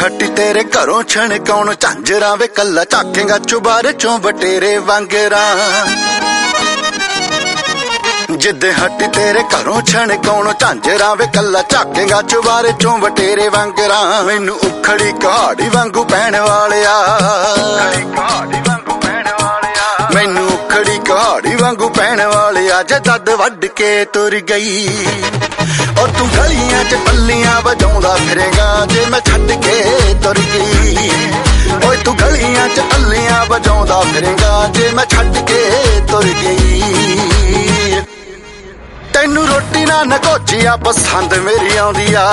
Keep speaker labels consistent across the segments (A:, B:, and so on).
A: हट्टी तेरे घरों छणकाउण झांजरां वे कल्ला झाकेगा चुबारे चों बटेरे वांगरां। जिद्दे हट्टी तेरे घरों छणकाउण झांजरां वे कल्ला झाकेगा चुबारे चों बटेरे वांगरां। मैनू उखड़ी कहाड़ी वांगू पैण वालिया, मैनू उखड़ी कहाड़ी वांगू पैण वालिया। जे दद वड्ड के तुर गई और तू गलियां च पल्लियां वजाउंदा फिरेगा जे मैं छड्ड के तुर गई। ओए तू गलियां च पल्लियां वजाउंदा फिरेगा जे मैं छड्ड के तुर गई। तैनू रोटी ना नकोचिया पसंद मेरी आउंदी आ,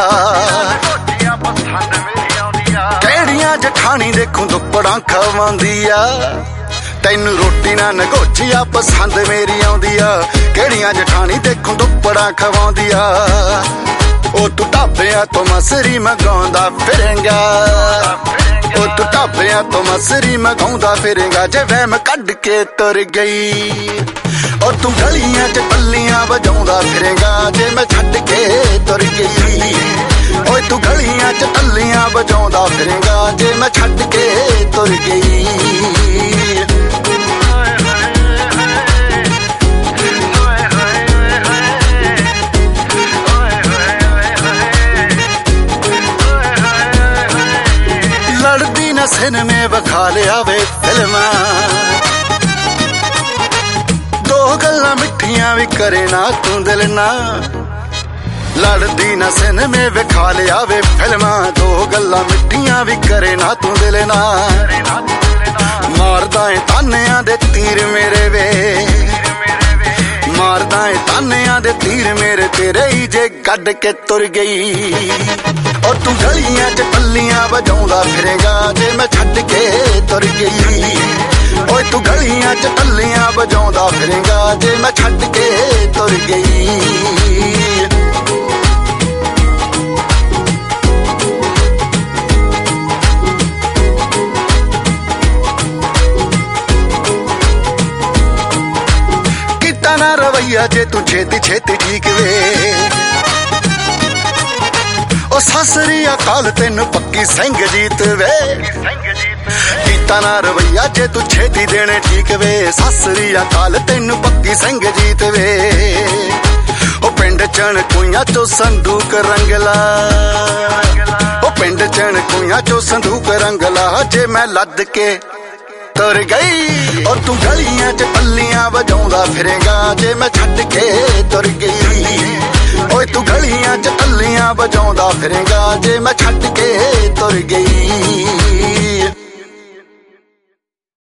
A: केड़ियां जठानी देखूं दुप्पड़ां खवांदी आ। तैनू रोटी ना नगोचिया पसंद मेरी आउंदी आ, केड़ियां जठानी देखूं दुप्पड़ां खवांदी आ। ओ तू ढाबियां तो मसरी मंगाउंदा फिरेगा, ओ तू ढाबियां तो मसरी मंगाउंदा फिरेगा जे वहम कढ के तुर गई। और तू गलियां च पल्लियां वजाउंदा फिरेगा जे मैं छड्ड के तुर गई। ओए तू गलियां च पल्लियां वजाउंदा फिरेगा जे मैं छड्ड के तुर गई। लड़दी न सिनेमे विखा लिया वे फिल्मां, दो गल्लां मिठियां भी करे ना तू दिल ना। लड़दी न सिनेमे विखा लिया वे फिल्मां, दो गल्लां मिठियां भी करे ना तू दिल ना। मारदा ए तानियां दे तीर मेरे वे, मारदा ए तानियां दे तीर मेरे तेरे ही जे गड्ड के तुर गई। और तू गलियां च पल्लियां वजाउंदा फिरेगा जे मैं छड्ड के तुर गई। ओए तू गलियां च पल्लियां वजाउंदा फिरेगा जे मैं छड्ड के तुर गई। कीता ना रवैया जे तू छेती छेती ठीक वे, ओ ससरी अकाल तेनू पक्की सिंह जीत वे। कीता ना रवैया जे तू छेती देने ठीक वे, ससरी अकाल तेनू पक्की सिंह जीत वे। ओ पिंड चणकुइयां चो संदूक रंगला, ओ पिंड चणकुइयां चो संदूक रंगला जे मैं लद के तुर गई। और तू गलियां च पल्लियां वजाउंदा फिरेगा जे मैं छड्ड के तुर गई। ओए तू गलियां च पल्लियां वजाउंदा फिरेगा जे मैं छड्ड के तुर गई।